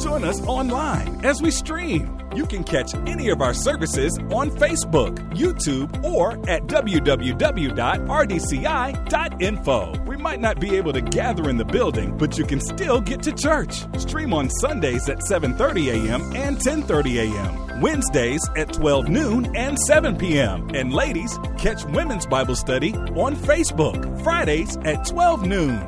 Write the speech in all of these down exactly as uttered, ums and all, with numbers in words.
Join us online as we stream. You can catch any of our services on Facebook, YouTube, or at w w w dot r d c i dot info. We might not be able to gather in the building, but you can still get to church. Stream on Sundays at seven thirty a.m. and ten thirty a.m., Wednesdays at twelve noon and seven p.m. And ladies, catch Women's Bible Study on Facebook, Fridays at twelve noon.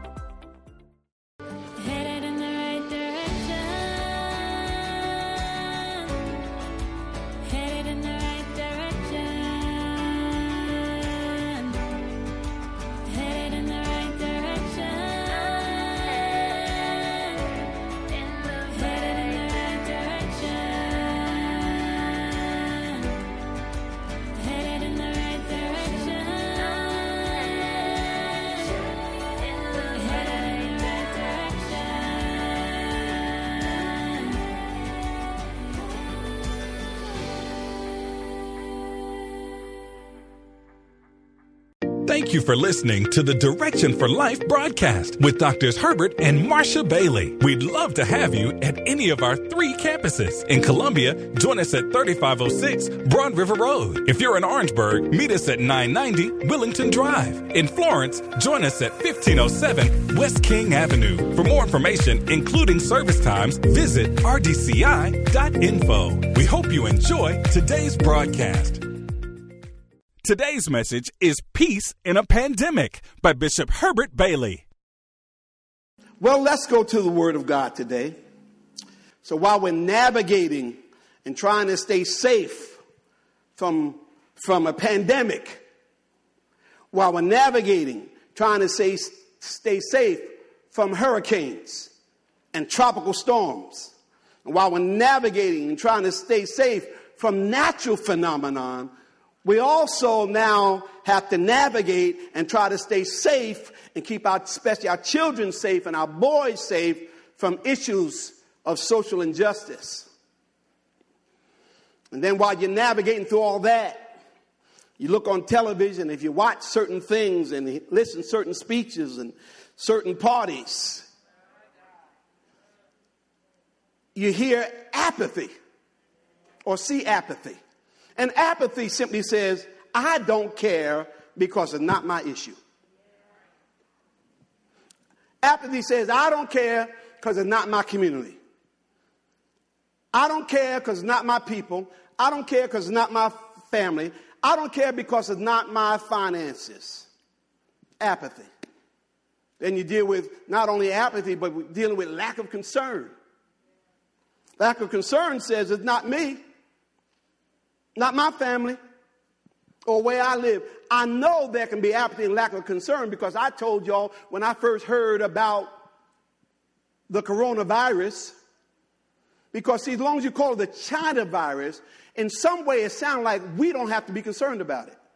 Thank you for listening to the Direction for Life broadcast with Doctors Herbert and Marsha Bailey. We'd love to have you at any of our three campuses. In Columbia, join us at thirty-five oh six Broad River Road. If you're in Orangeburg, meet us at nine ninety Willington Drive. In Florence, join us at fifteen oh seven West King Avenue. For more information, including service times, visit r d c i dot info. We hope you enjoy today's broadcast. Today's message is Peace in a Pandemic by Bishop Herbert Bailey. Well, let's go to the Word of God today. So while we're navigating and trying to stay safe from, from a pandemic, while we're navigating, trying to stay, stay safe from hurricanes and tropical storms, and while we're navigating and trying to stay safe from natural phenomenon, we also now have to navigate and try to stay safe and keep our, especially our children safe and our boys safe from issues of social injustice. And then while you're navigating through all that, you look on television, if you watch certain things and listen to certain speeches and certain parties, you hear apathy or see apathy. And apathy simply says, I don't care because it's not my issue. Apathy says, I don't care because it's not my community. I don't care because it's not my people. I don't care because it's not my family. I don't care because it's not my finances. Apathy. Then you deal with not only apathy, but dealing with lack of concern. Lack of concern says it's not me. Not my family or where I live. I know there can be apathy and lack of concern because I told y'all when I first heard about the coronavirus, because see, as long as you call it the China virus, in some way it sounds like we don't have to be concerned about it.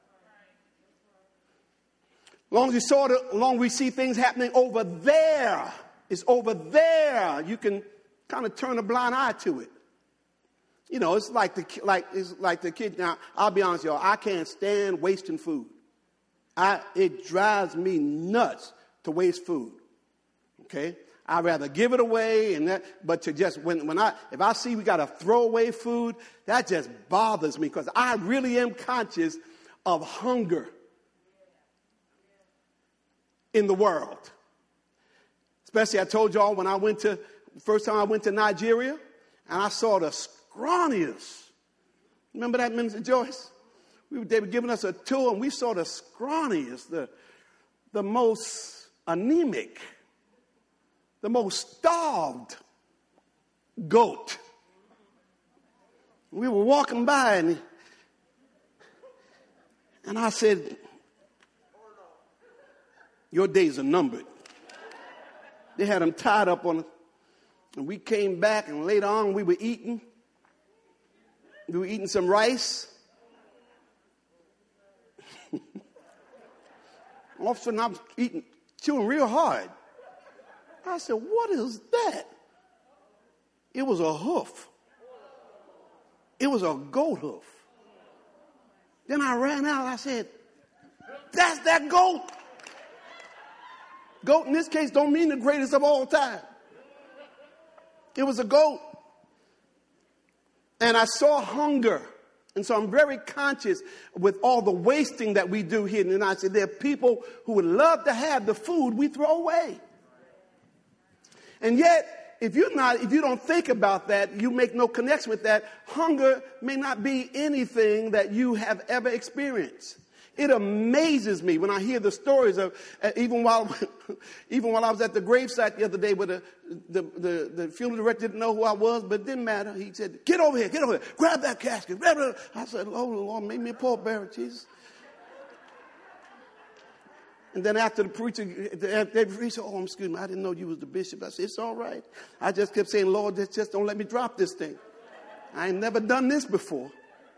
As long as we saw it, as long as we see things happening over there, it's over there, you can kind of turn a blind eye to it. You know, it's like the like it's like the kid. Now, I'll be honest, y'all. I can't stand wasting food. I it drives me nuts to waste food. Okay, I'd rather give it away, and that. But to just when when I if I see we got to throw away food, that just bothers me because I really am conscious of hunger in the world. Especially, I told y'all when I went to first time I went to Nigeria, and I saw the scrawniest. Remember that, Minister Joyce? We were, they were giving us a tour, and we saw the scrawniest, the, the most anemic, the most starved goat. We were walking by, and, and I said, your days are numbered. They had them tied up on, and we came back, and later on we were eating. We were eating some rice. All of a sudden, I was eating, chewing real hard. I said, what is that? It was a hoof. It was a goat hoof. Then I ran out. I said, that's that goat. Goat in this case don't mean the greatest of all time. It was a goat. And I saw hunger. And so I'm very conscious with all the wasting that we do here in the United States. There are people who would love to have the food we throw away. And yet, if you're not, if you don't think about that, you make no connection with that, hunger may not be anything that you have ever experienced. It amazes me when I hear the stories of, uh, even while even while I was at the gravesite the other day, where the, the, the, the funeral director didn't know who I was, but it didn't matter. He said, get over here, get over here, grab that casket. Grab it. I said, oh, Lord, make me a pallbearer, Jesus. And then after the preacher, after he said, oh, excuse me, I didn't know you was the bishop. I said, it's all right. I just kept saying, Lord, just, just don't let me drop this thing. I ain't never done this before.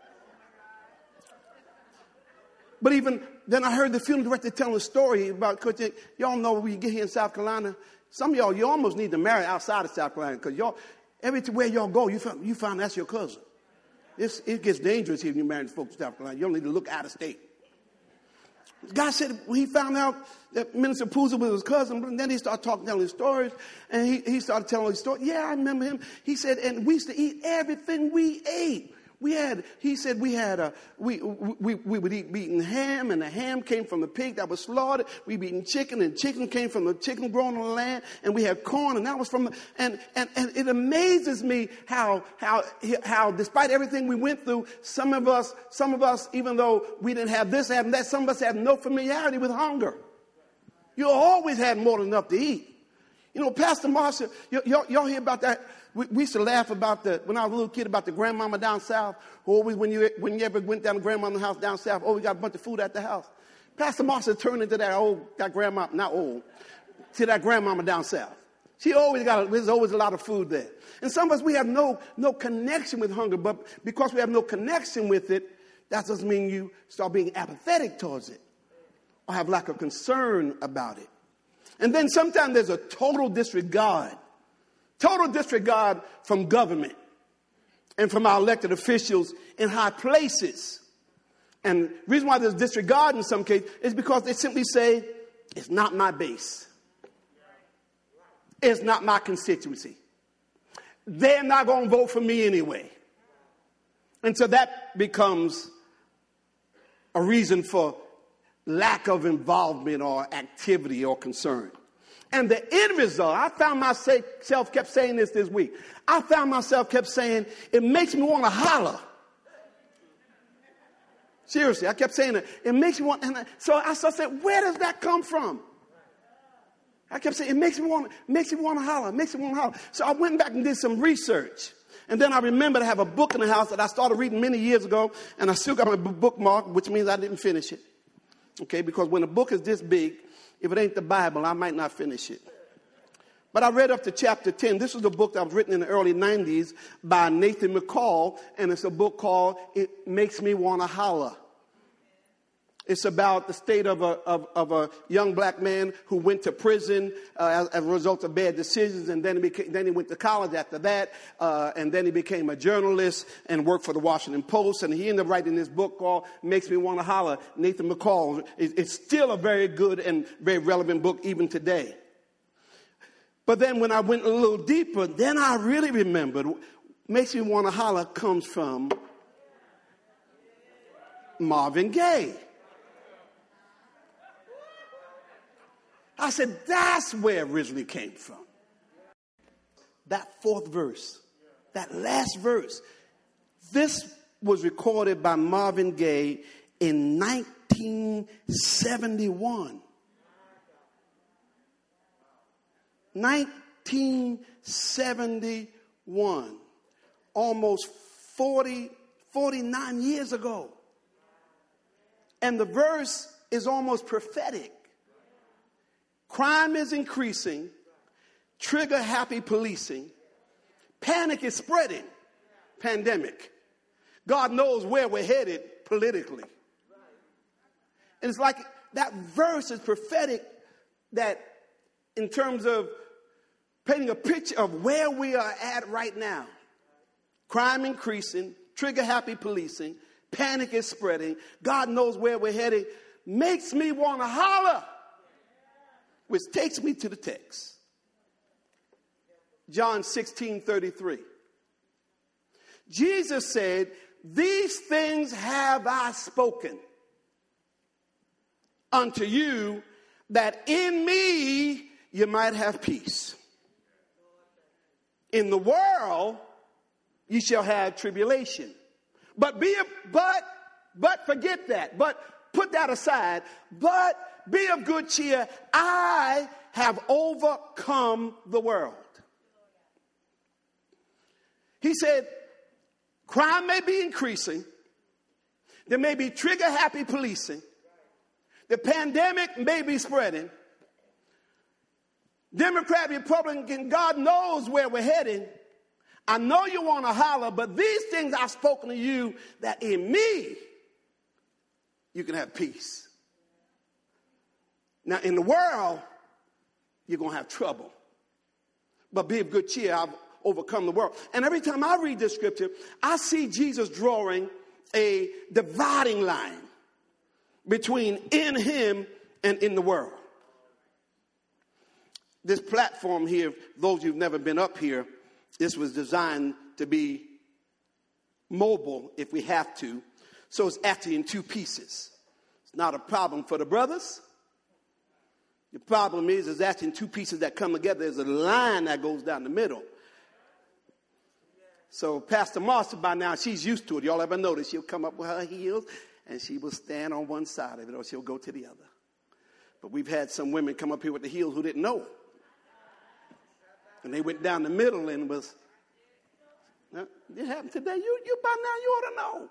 But even then I heard the funeral director telling a story about, because y'all know when you get here in South Carolina, some of y'all, you almost need to marry outside of South Carolina, because y'all, everywhere y'all go, you find, you find that's your cousin. It's, it gets dangerous here when you marry folks in South Carolina. You don't need to look out of state. God said when he found out that Minister Pooza was his cousin, but then he started talking, telling his stories, and he, he started telling his story. Yeah, I remember him. He said, and we used to eat everything we ate. We had, he said we had a, we, we, we would eat beaten ham, and the ham came from the pig that was slaughtered. We eaten chicken, and chicken came from the chicken grown on the land, and we had corn, and that was from the, and, and, and it amazes me how, how, how despite everything we went through, some of us, some of us, even though we didn't have this, have that, some of us have no familiarity with hunger. You always had more than enough to eat. You know, Pastor Marsha, y- y'all, y'all hear about that? We, we used to laugh about the, when I was a little kid, about the grandmama down south, who always, when you, when you ever went down to grandmama's house down south, oh, we got a bunch of food at the house. Pastor Marsha turned into that old, that grandma, not old, to that grandmama down south. She always got, a, there's always a lot of food there. And some of us, we have no, no connection with hunger, but because we have no connection with it, that doesn't mean you start being apathetic towards it or have lack of concern about it. And then sometimes there's a total disregard, total disregard from government and from our elected officials in high places. And the reason why there's disregard in some cases is because they simply say, it's not my base. It's not my constituency. They're not going to vote for me anyway. And so that becomes a reason for lack of involvement or activity or concern. And the end result, I found myself kept saying this this week. I found myself kept saying, it makes me want to holler. Seriously, I kept saying it. It makes me want, and I, so I started saying, where does that come from? I kept saying, it makes me want, makes me want to holler, makes me want to holler. So I went back and did some research. And then I remembered I have a book in the house that I started reading many years ago, and I still got my bookmark, which means I didn't finish it. Okay, because when a book is this big, if it ain't the Bible, I might not finish it. But I read up to chapter ten. This was a book that was written in the early nineties by Nathan McCall, and it's a book called It Makes Me Want to Holler. It's about the state of a, of, of a young black man who went to prison uh, as, as a result of bad decisions, and then he, became, then he went to college after that, uh, and then he became a journalist and worked for the Washington Post, and he ended up writing this book called Makes Me Want to Holler. Nathan McCall. It, it's still a very good and very relevant book even today. But then when I went a little deeper, then I really remembered Makes Me Want to Holler comes from Marvin Gaye. I said, that's where it originally came from. That fourth verse, that last verse. This was recorded by Marvin Gaye in nineteen seventy-one. nineteen seventy-one. Almost forty, forty-nine years ago. And the verse is almost prophetic. Crime is increasing, trigger-happy policing, panic is spreading, pandemic. God knows where we're headed politically. And it's like that verse is prophetic, that in terms of painting a picture of where we are at right now. Crime increasing, trigger-happy policing, panic is spreading, God knows where we're headed, makes me want to holler. Which takes me to the text. John sixteen thirty-three. Jesus said, these things have I spoken unto you, that in me you might have peace. In the world you shall have tribulation. But be but but forget that. But put that aside. But be of good cheer. I have overcome the world. He said, crime may be increasing. There may be trigger-happy policing. The pandemic may be spreading. Democrat, Republican, God knows where we're heading. I know you want to holler, but these things I've spoken to you, that in me you can have peace. Now, in the world, you're going to have trouble. But be of good cheer. I've overcome the world. And every time I read this scripture, I see Jesus drawing a dividing line between in him and in the world. This platform here, those of you who've never been up here, this was designed to be mobile if we have to. So it's actually in two pieces. It's not a problem for the brothers. The problem is, it's actually in two pieces that come together. There's a line that goes down the middle. So Pastor Marcia, by now, she's used to it. Y'all ever notice she'll come up with her heels and she will stand on one side of it or she'll go to the other. But we've had some women come up here with the heels who didn't know. And they went down the middle and was, uh, it happened today. You, you by now, you ought to know.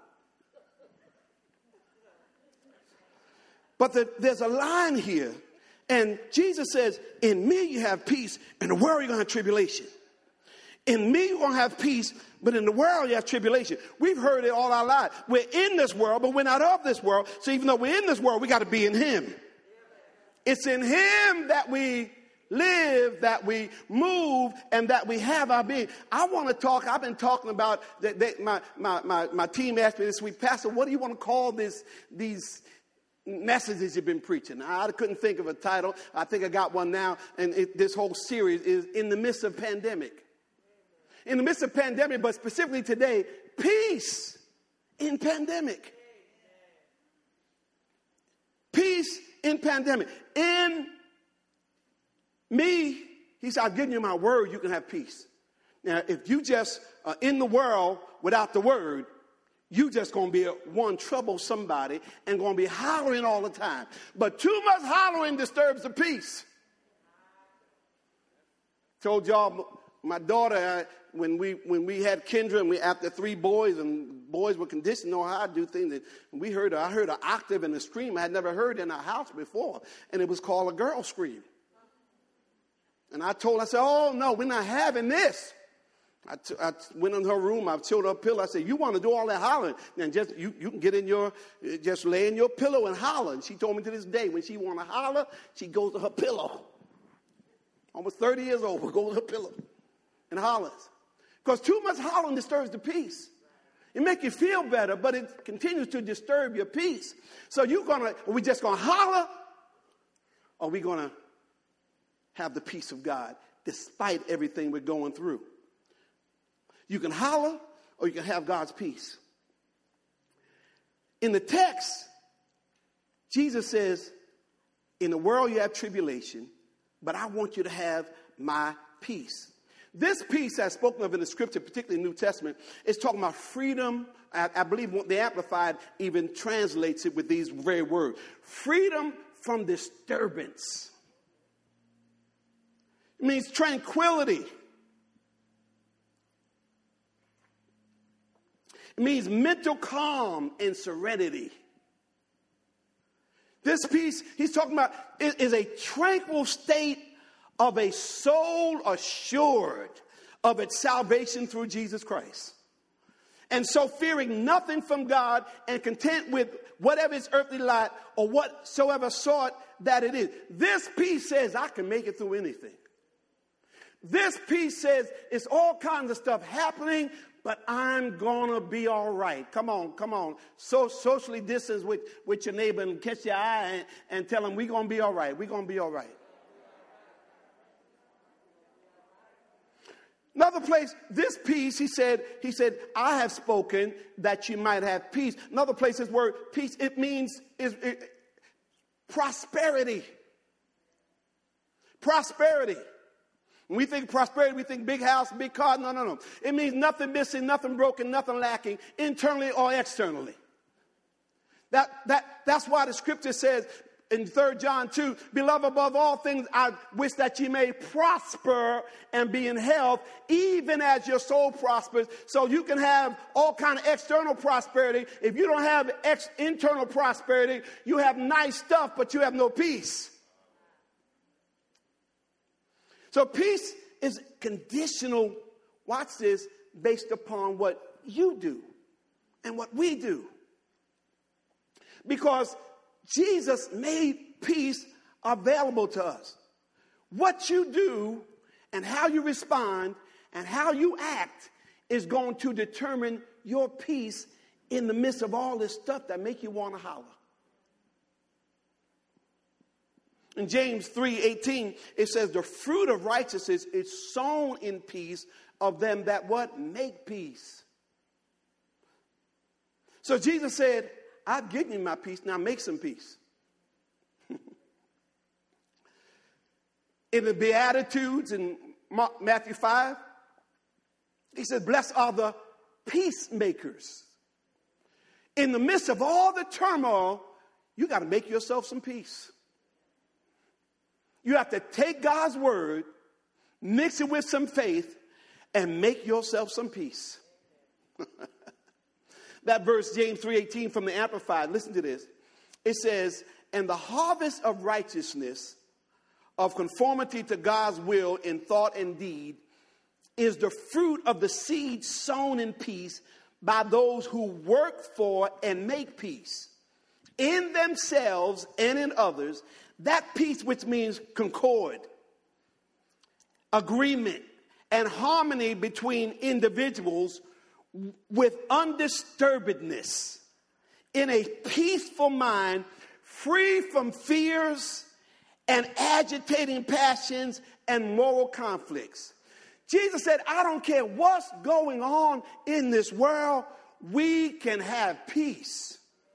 But the, there's a line here. And Jesus says, in me you have peace. In the world you're going to have tribulation. In me you're going to have peace. But in the world you have tribulation. We've heard it all our lives. We're in this world, but we're not of this world. So even though we're in this world, we got to be in him. It's in him that we live, that we move, and that we have our being. I want to talk, I've been talking about, that they, my, my, my, my team asked me this week, Pastor, what do you want to call this, these messages you've been preaching? I couldn't think of a title. I think I got one now, and it, this whole series is In the Midst of Pandemic. In the midst of pandemic, but specifically today, peace in pandemic. Peace in pandemic. In me, he said, I've given you my word, you can have peace. Now, if you just are in the world without the word, you just going to be a, one, trouble somebody and going to be hollering all the time. But too much hollering disturbs the peace. Told y'all, my daughter, I, when we when we had Kendra and we after three boys and boys were conditioned to know how to do things, and we heard, I heard an octave and a scream I had never heard in our house before, and it was called a girl scream. And I told her, I said, oh, no, we're not having this. I, t- I went in her room, I chilled her pillow. I said, you want to do all that hollering? And just you, you can get in your, just lay in your pillow and holler. And she told me to this day, when she want to holler, she goes to her pillow. Almost thirty years old, but goes to her pillow and hollers. Because too much hollering disturbs the peace. It makes you feel better, but it continues to disturb your peace. So you're going to, are we just going to holler? Or are we going to have the peace of God despite everything we're going through? You can holler or you can have God's peace. In the text, Jesus says, in the world you have tribulation, but I want you to have my peace. This peace that's spoken of in the scripture, particularly in the New Testament, is talking about freedom. I, I believe the Amplified even translates it with these very words. Freedom from disturbance. It means tranquility. It means mental calm and serenity. This peace he's talking about is, is a tranquil state of a soul assured of its salvation through Jesus Christ. And so fearing nothing from God and content with whatever its earthly lot or whatsoever sort that it is. This peace says I can make it through anything. This peace says it's all kinds of stuff happening, but I'm going to be all right. Come on, come on. So socially distance with, with your neighbor and catch your eye and, and tell him we're going to be all right. We're going to be all right. Another place, this peace, he said, he said, I have spoken that you might have peace. Another place, this word peace, it means is it, prosperity. Prosperity. When we think prosperity, we think big house, big car. No, no, no. It means nothing missing, nothing broken, nothing lacking, internally or externally. That, that, that's why the scripture says in Third John two, beloved, above all things, I wish that you may prosper and be in health, even as your soul prospers. So you can have all kind of external prosperity. If you don't have ex- internal prosperity, you have nice stuff, but you have no peace. So peace is conditional, watch this, based upon what you do and what we do. Because Jesus made peace available to us. What you do and how you respond and how you act is going to determine your peace in the midst of all this stuff that make you want to holler. In James three eighteen, it says, the fruit of righteousness is sown in peace of them that what? Make peace. So Jesus said, I've given you my peace, now make some peace. In the Beatitudes in Matthew five, he said, blessed are the peacemakers. In the midst of all the turmoil, you got to make yourself some peace. You have to take God's word, mix it with some faith, and make yourself some peace. That verse, James three eighteen from the Amplified, listen to this. It says, and the harvest of righteousness, of conformity to God's will in thought and deed, is the fruit of the seed sown in peace by those who work for and make peace in themselves and in others. That peace, which means concord, agreement, and harmony between individuals with undisturbedness, in a peaceful mind, free from fears and agitating passions and moral conflicts. Jesus said, I don't care what's going on in this world, we can have peace.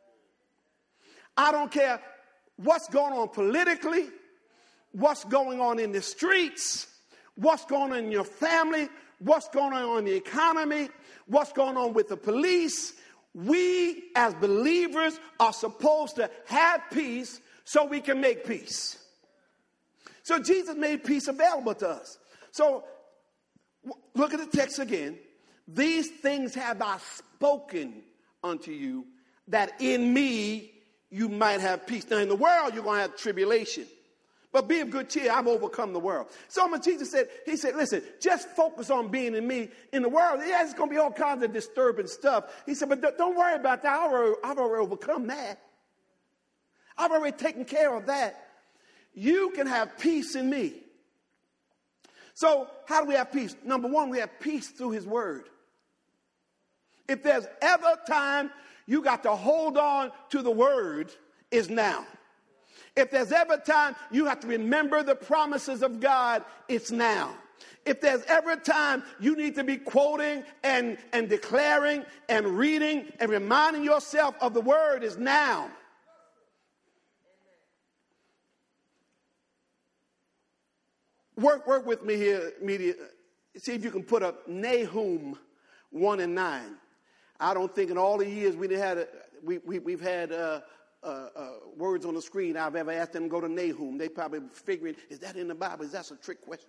I don't care what's going on politically, what's going on in the streets, what's going on in your family, what's going on in the economy, what's going on with the police. We as believers are supposed to have peace so we can make peace. So Jesus made peace available to us. So look at the text again. These things have I spoken unto you, that in me you might have peace. Now in the world you're going to have tribulation. But be of good cheer, I've overcome the world. So when Jesus said, he said, listen, just focus on being in me. In the world, yeah, it's going to be all kinds of disturbing stuff. He said, but don't worry about that. I've already, I've already overcome that. I've already taken care of that. You can have peace in me. So how do we have peace? Number one, we have peace through his word. If there's ever a time you got to hold on to the word, is now. If there's ever a time you have to remember the promises of God, it's now. If there's ever a time you need to be quoting and, and declaring and reading and reminding yourself of the word, is now. Work, work with me here, media. See if you can put up Nahum one and nine. I don't think in all the years we had a, we, we we've had uh, uh, uh, words on the screen I've ever asked them to go to Nahum. They probably figuring, is that in the Bible? Is that a trick question?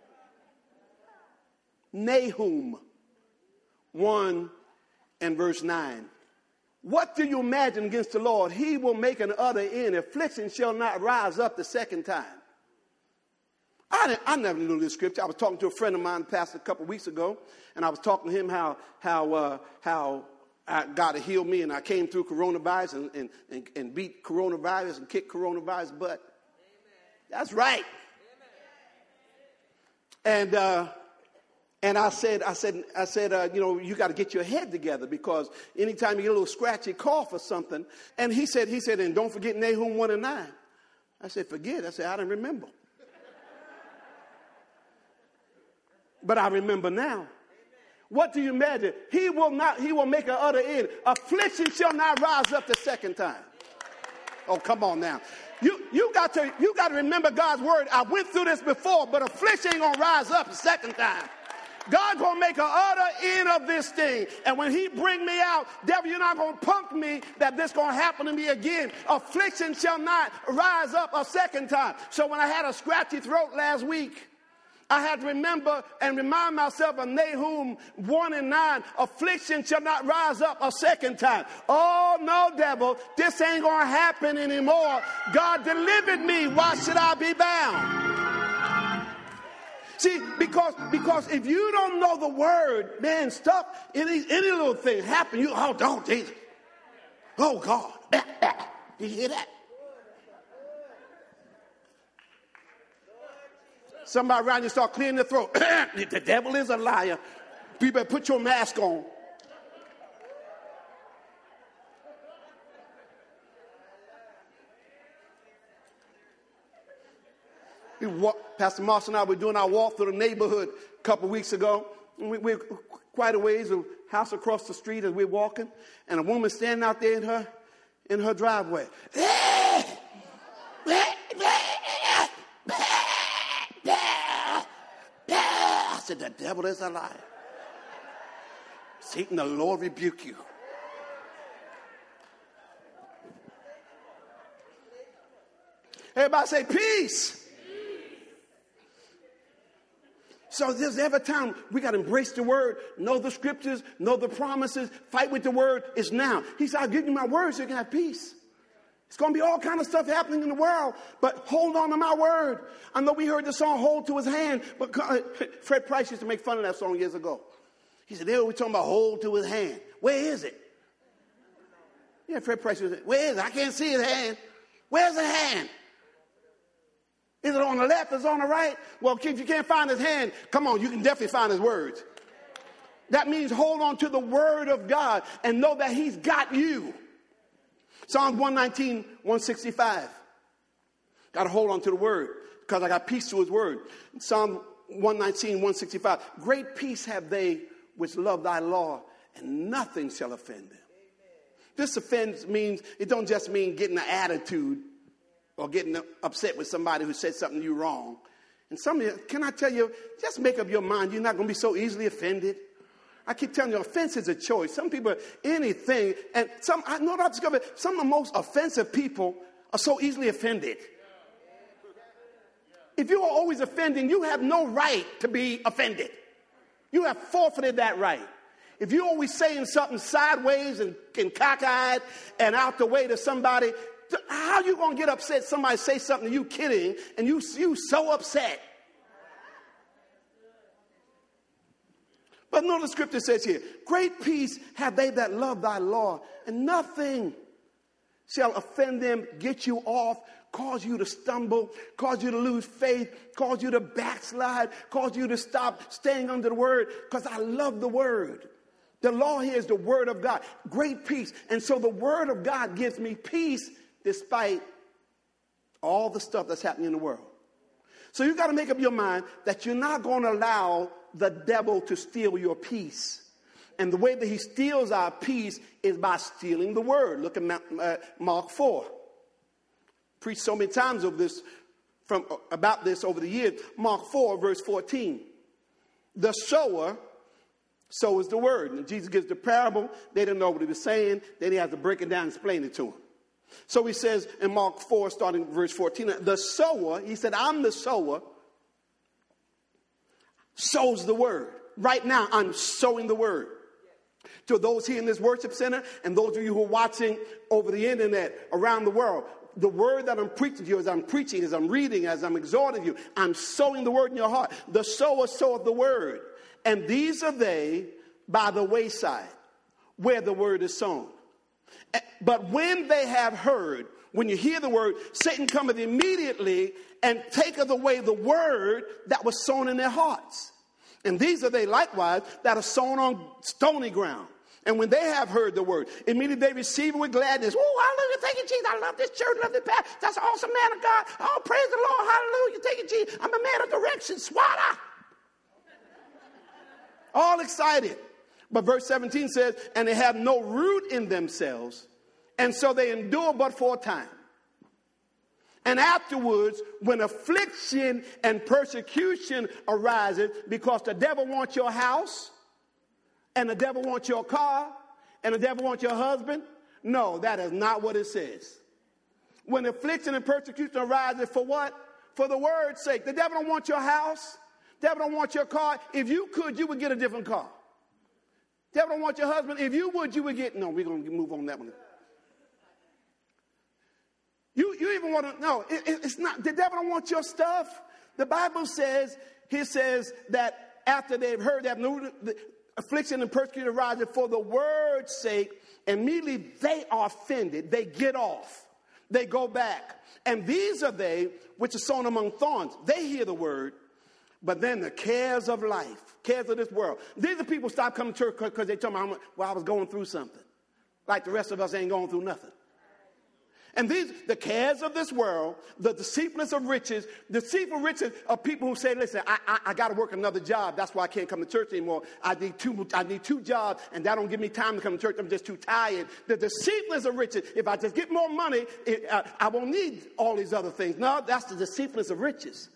Nahum one and verse nine. What do you imagine against the Lord? He will make an utter end. Affliction shall not rise up the second time. I, didn't, I never knew this scripture. I was talking to a friend of mine, pastor, a couple of weeks ago, and I was talking to him how how uh, how I, God had healed me, and I came through coronavirus and, and, and, and beat coronavirus and kicked coronavirus butt. Amen. That's right. Amen. And uh, and I said, I said, I said, uh, you know, you got to get your head together, because anytime you get a little scratchy cough or something. And he said, he said, and don't forget Nahum one and nine. I said, forget. I said, I don't remember. but I remember now. What do you imagine? He will not, he will make an utter end. Affliction shall not rise up the second time. Oh, come on now. You, you got to, you got to remember God's word. I went through this before, but affliction ain't going to rise up the second time. God's going to make an utter end of this thing. And when he bring me out, devil, you're not going to punk me that this going to happen to me again. Affliction shall not rise up a second time. So when I had a scratchy throat last week, I had to remember and remind myself of Nahum one and nine. Affliction shall not rise up a second time. Oh, no, devil, this ain't going to happen anymore. God delivered me. Why should I be bound? See, because, because if you don't know the word, man, stuff, any, any little thing happen, you, oh, don't, Jesus. Oh, God. You hear that? Somebody around you start clearing their throat. The devil is a liar. You better put your mask on. We walk, Pastor Marshall and I were doing our walk through the neighborhood a couple of weeks ago. And we, we're quite a ways, a house across the street as we're walking, and a woman standing out there in her in her driveway. I said, the devil is a liar. Satan, the Lord rebuke you. Everybody say peace. So there's every time we got to embrace the word, know the scriptures, know the promises, fight with the word. It's now. He said, I'll give you my word so you can have peace. It's going to be all kind of stuff happening in the world, but hold on to my word. I know we heard the song, Hold to His Hand, but Fred Price used to make fun of that song years ago. He said, there we're talking about hold to his hand. Where is it? Yeah, Fred Price was, where is it? I can't see his hand. Where's the hand? Is it on the left? Is it on the right? Well, if you can't find his hand, come on, you can definitely find his words. That means hold on to the word of God and know that he's got you. Psalm one nineteen, one sixty-five. Got to hold on to the word because I got peace to his word. Psalm one nineteen, one sixty-five. Great peace have they which love thy law, and nothing shall offend them. Amen. This offense means, it don't just mean getting an attitude or getting upset with somebody who said something you wrong. And some of you, can I tell you, just make up your mind. You're not going to be so easily offended. I keep telling you, offense is a choice. Some people, anything, and some, I know what I've discovered, some of the most offensive people are so easily offended. If you are always offending, you have no right to be offended. You have forfeited that right. If you're always saying something sideways and, and cockeyed and out the way to somebody, how are you going to get upset? Somebody say something to you kidding, and you you so upset. But notice the scripture says here, great peace have they that love thy law, and nothing shall offend them, get you off, cause you to stumble, cause you to lose faith, cause you to backslide, cause you to stop staying under the word, because I love the word. The law here is the word of God. Great peace. And so the word of God gives me peace despite all the stuff that's happening in the world. So you got to make up your mind that you're not going to allow the devil to steal your peace. And the way that he steals our peace is by stealing the word. Look at Mark four. Preached so many times of this, from about this over the years. Mark four, verse fourteen. The sower sows the word. And Jesus gives the parable. They didn't know what he was saying. Then he has to break it down and explain it to them. So he says in Mark four, starting verse fourteen, the sower, he said, I'm the sower, sows the word. Right now, I'm sowing the word. To those here in this worship center and those of you who are watching over the internet around the world, the word that I'm preaching to you, as I'm preaching, as I'm reading, as I'm exhorting you, I'm sowing the word in your heart. The sower soweth the word. And these are they by the wayside, where the word is sown. But when they have heard, when you hear the word, Satan cometh immediately and taketh away the word that was sown in their hearts. And these are they likewise that are sown on stony ground. And when they have heard the word, immediately they receive it with gladness. Oh, hallelujah, thank you, Jesus. I love this church, love this pastor. That's an awesome man of God. Oh, praise the Lord, hallelujah, thank you, Jesus. I'm a man of direction, swallow. all excited. But verse seventeen says, and they have no root in themselves, and so they endure but for a time. And afterwards, when affliction and persecution arises, because the devil wants your house, and the devil wants your car, and the devil wants your husband, no, that is not what it says. When affliction and persecution arises, for what? For the word's sake. The devil don't want your house. The devil don't want your car. If you could, you would get a different car. The devil don't want your husband. If you would, you would get, no, we're going to move on that one. You, you even want to, no, it, it, it's not, the devil don't want your stuff. The Bible says, he says that after they've heard that the affliction and persecution arises for the word's sake, immediately they are offended. They get off. They go back. And these are they which are sown among thorns. They hear the word, but then the cares of life, cares of this world. These are people stop coming to church because they tell me, well, I was going through something. Like the rest of us ain't going through nothing. And these, the cares of this world, the deceitfulness of riches, deceitful riches are people who say, listen, I, I, I got to work another job. That's why I can't come to church anymore. I need two, I need two jobs, and that don't give me time to come to church. I'm just too tired. The deceitfulness of riches, if I just get more money, it, uh, I won't need all these other things. No, that's the deceitfulness of riches.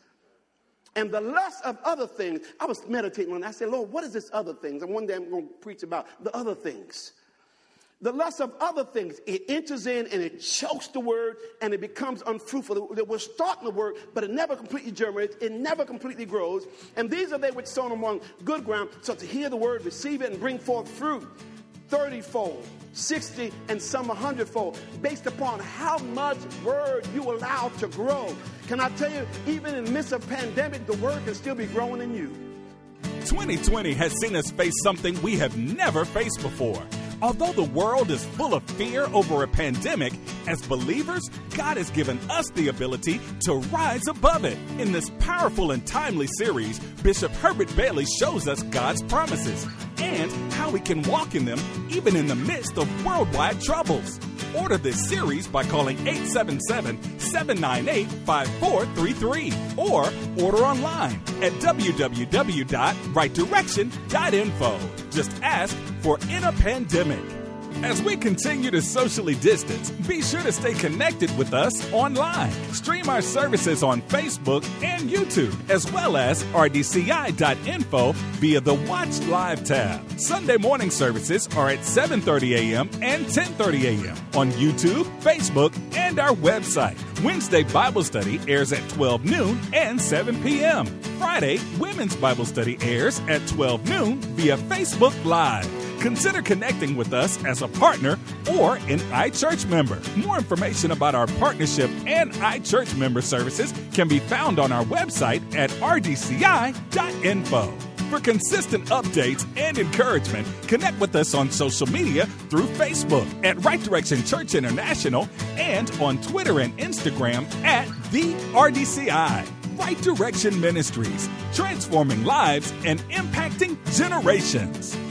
And the lust of other things. I was meditating on that. I said, Lord, what is this other things? And one day I'm going to preach about the other things. The lust of other things, it enters in and it chokes the word and it becomes unfruitful. It will start in the word, but it never completely germinates. It never completely grows. And these are they which sown among good ground, so to hear the word, receive it, and bring forth fruit thirty-fold, sixty, and some a hundredfold, based upon how much word you allow to grow. Can I tell you, even in the midst of pandemic, the word can still be growing in you. twenty twenty has seen us face something we have never faced before. Although the world is full of fear over a pandemic, as believers, God has given us the ability to rise above it. In this powerful and timely series, Bishop Herbert Bailey shows us God's promises and how we can walk in them even in the midst of worldwide troubles. Order this series by calling eight seven seven, seven nine eight, five four three three or order online at w w w dot right direction dot info. Just ask for In a Pandemic. As we continue to socially distance, be sure to stay connected with us online. Stream our services on Facebook and YouTube, as well as r d c i dot info via the Watch Live tab. Sunday morning services are at seven thirty a.m. and ten thirty a.m. on YouTube, Facebook, and our website. Wednesday Bible Study airs at twelve noon and seven p.m. Friday, Women's Bible Study airs at twelve noon via Facebook Live. Consider connecting with us as a partner or an iChurch member. More information about our partnership and iChurch member services can be found on our website at r d c i dot info. For consistent updates and encouragement, connect with us on social media through Facebook at Right Direction Church International and on Twitter and Instagram at the R D C I. Right Direction Ministries, transforming lives and impacting generations.